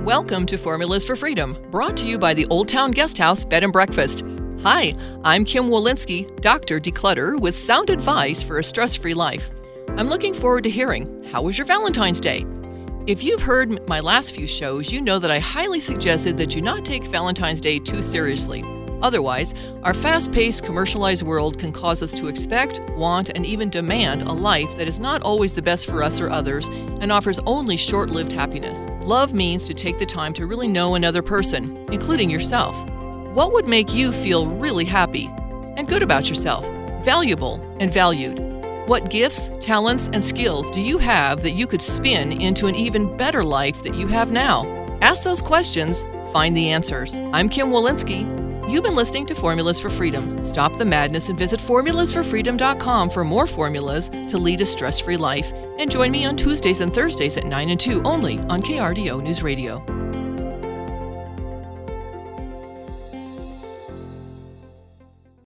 Welcome to Formulas for Freedom, brought to you by the Old Town Guesthouse Bed and Breakfast. Hi, I'm Kim Wolinski, Dr. Declutter, with sound advice for a stress-free life. I'm looking forward to hearing, how was your Valentine's Day? If you've heard my last few shows, you know that I highly suggested that you not take Valentine's Day too seriously. Otherwise, our fast-paced, commercialized world can cause us to expect, want, and even demand a life that is not always the best for us or others and offers only short-lived happiness. Love means to take the time to really know another person, including yourself. What would make you feel really happy and good about yourself, valuable and valued? What gifts, talents, and skills do you have that you could spin into an even better life that you have now? Ask those questions, find the answers. I'm Kim Wolinski. You've been listening to Formulas for Freedom. Stop the madness and visit formulasforfreedom.com for more formulas to lead a stress-free life. And join me on Tuesdays and Thursdays at 9 and 2 only on KRDO News Radio.